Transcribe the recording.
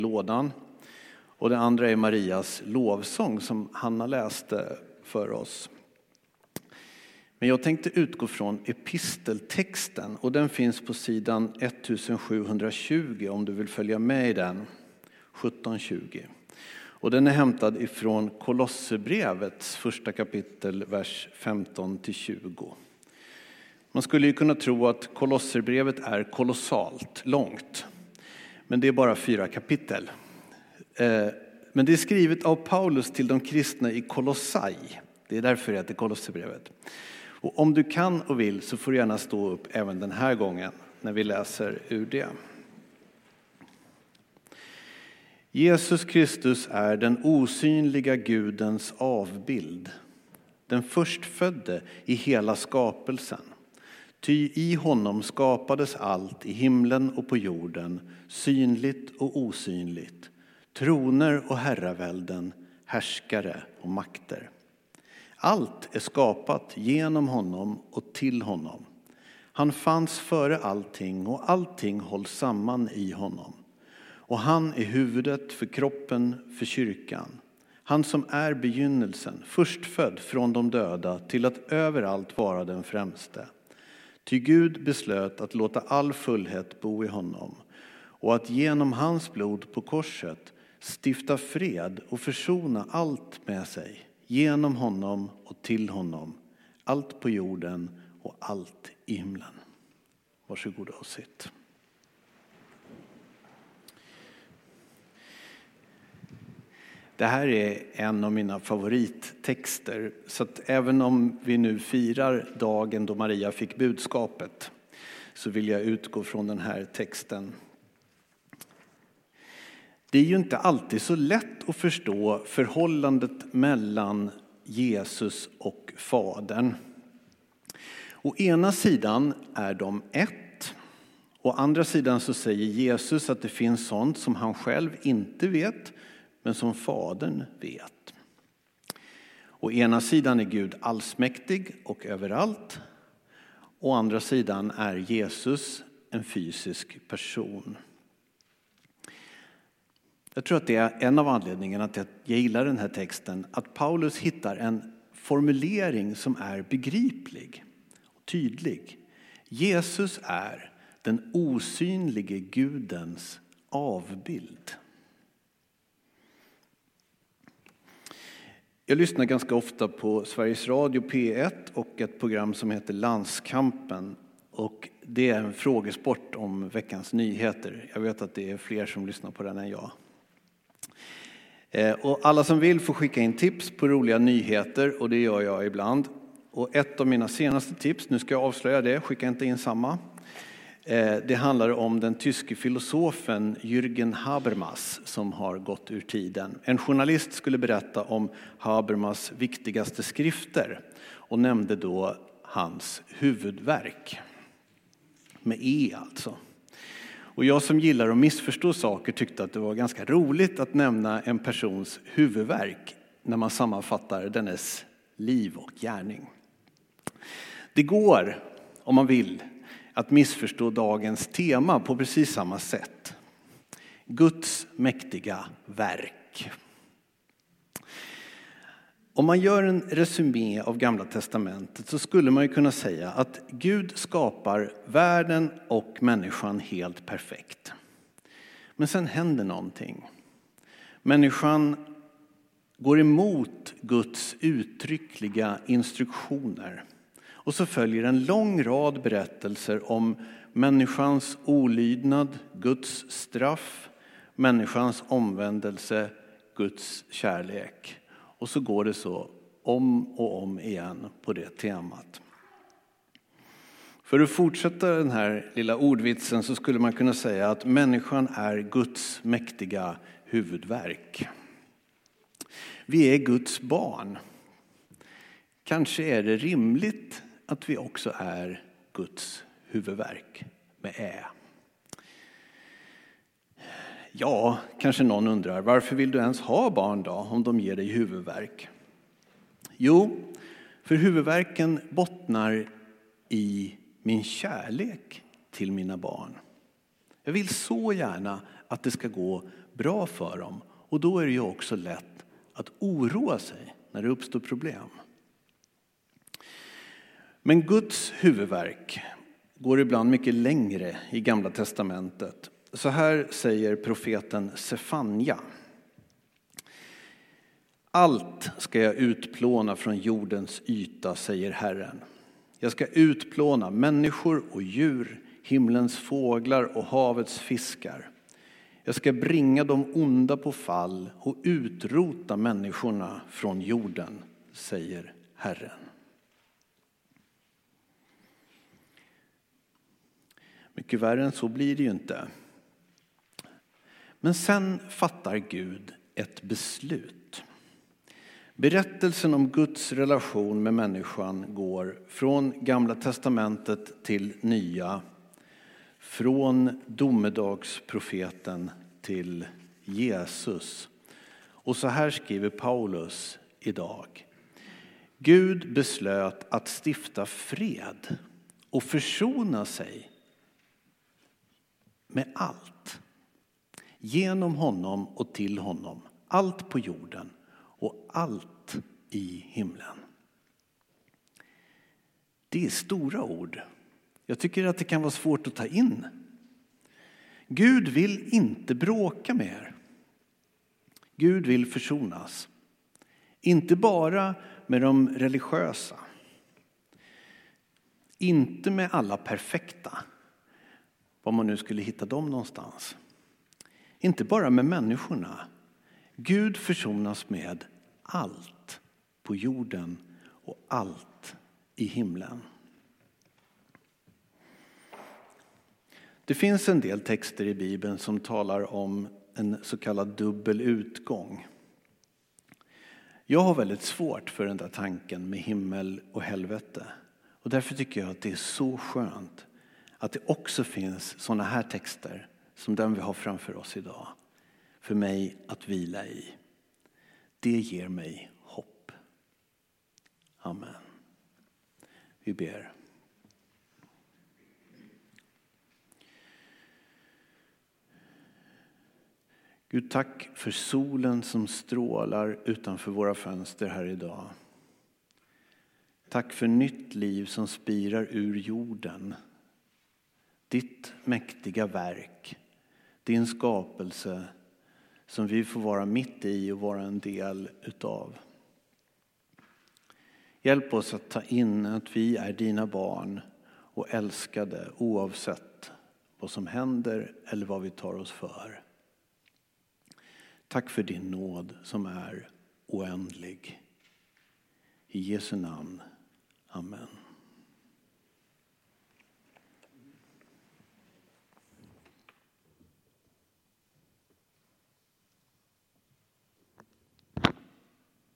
lådan. Och det andra är Marias lovsång som Hanna läste för oss. Men jag tänkte utgå från episteltexten och den finns på sidan 1720 om du vill följa med i den, 1720. Och den är hämtad ifrån Kolosserbrevets första kapitel, vers 15-20. Man skulle ju kunna tro att Kolosserbrevet är kolossalt långt, men det är bara 4 kapitel. Men det är skrivet av Paulus till de kristna i Kolossai. Det är därför det heter Kolosserbrevet. Och om du kan och vill så får du gärna stå upp även den här gången när vi läser ur det. Jesus Kristus är den osynliga Gudens avbild, den förstfödde i hela skapelsen. Ty i honom skapades allt i himlen och på jorden, synligt och osynligt, troner och herravälden, härskare och makter. Allt är skapat genom honom och till honom. Han fanns före allting och allting hålls samman i honom. Och han är huvudet för kroppen, för kyrkan. Han som är begynnelsen, förstfödd från de döda till att överallt vara den främste. Ty Gud beslöt att låta all fullhet bo i honom och att genom hans blod på korset stifta fred och försona allt med sig. Genom honom och till honom, allt på jorden och allt i himlen. Varsågoda och sitt. Det här är en av mina favorittexter, så att även om vi nu firar dagen då Maria fick budskapet så vill jag utgå från den här texten. Det är ju inte alltid så lätt att förstå förhållandet mellan Jesus och Fadern. Å ena sidan är de ett. Å andra sidan så säger Jesus att det finns sånt som han själv inte vet, men som Fadern vet. Å ena sidan är Gud allsmäktig och överallt. Å andra sidan är Jesus en fysisk person. Jag tror att det är en av anledningarna till att jag gillar den här texten. Att Paulus hittar en formulering som är begriplig och tydlig. Jesus är den osynlige Gudens avbild. Jag lyssnar ganska ofta på Sveriges Radio P1 och ett program som heter Landskampen. Och det är en frågesport om veckans nyheter. Jag vet att det är fler som lyssnar på den än jag. Och alla som vill får skicka in tips på roliga nyheter och det gör jag ibland. Och ett av mina senaste tips, nu ska jag avslöja det, skicka inte in samma. Det handlar om den tyske filosofen Jürgen Habermas som har gått ur tiden. En journalist skulle berätta om Habermas viktigaste skrifter och nämnde då hans huvudverk. Med E alltså. Och jag som gillar att missförstå saker tyckte att det var ganska roligt att nämna en persons huvudverk när man sammanfattar dennes liv och gärning. Det går, om man vill, att missförstå dagens tema på precis samma sätt. Guds mäktiga verk. Om man gör en resumé av Gamla testamentet så skulle man ju kunna säga att Gud skapar världen och människan helt perfekt. Men sen händer någonting. Människan går emot Guds uttryckliga instruktioner. Och så följer en lång rad berättelser om människans olydnad, Guds straff, människans omvändelse, Guds kärlek. Och så går det så om och om igen på det temat. För att fortsätta den här lilla ordvitsen så skulle man kunna säga att människan är Guds mäktiga huvudverk. Vi är Guds barn. Kanske är det rimligt att vi också är Guds huvudverk med Ä. Ja, kanske någon undrar, varför vill du ens ha barn då om de ger dig huvudvärk? Jo, för huvudvärken bottnar i min kärlek till mina barn. Jag vill så gärna att det ska gå bra för dem. Och då är det ju också lätt att oroa sig när det uppstår problem. Men Guds huvudverk går ibland mycket längre i Gamla testamentet. Så här säger profeten Sefanja. Allt ska jag utplåna från jordens yta, säger Herren. Jag ska utplåna människor och djur, himlens fåglar och havets fiskar. Jag ska bringa de onda på fall och utrota människorna från jorden, säger Herren. Mycket värre än så blir det ju inte. Men sen fattar Gud ett beslut. Berättelsen om Guds relation med människan går från Gamla testamentet till Nya, från domedagsprofeten till Jesus. Och så här skriver Paulus idag. Gud beslöt att stifta fred och försona sig med allt. Genom honom och till honom. Allt på jorden och allt i himlen. Det är stora ord. Jag tycker att det kan vara svårt att ta in. Gud vill inte bråka med er. Gud vill försonas. Inte bara med de religiösa. Inte med alla perfekta. Var man nu skulle hitta dem någonstans. Inte bara med människorna. Gud försonas med allt på jorden och allt i himlen. Det finns en del texter i Bibeln som talar om en så kallad dubbel utgång. Jag har väldigt svårt för den där tanken med himmel och helvete. Och därför tycker jag att det är så skönt att det också finns sådana här texter som den vi har framför oss idag. För mig att vila i. Det ger mig hopp. Amen. Vi ber. Gud, tack för solen som strålar utanför våra fönster här idag. Tack för nytt liv som spirar ur jorden. Ditt mäktiga verk, din skapelse som vi får vara mitt i och vara en del utav. Hjälp oss att ta in att vi är dina barn och älskade oavsett vad som händer eller vad vi tar oss för. Tack för din nåd som är oändlig. I Jesu namn. Amen.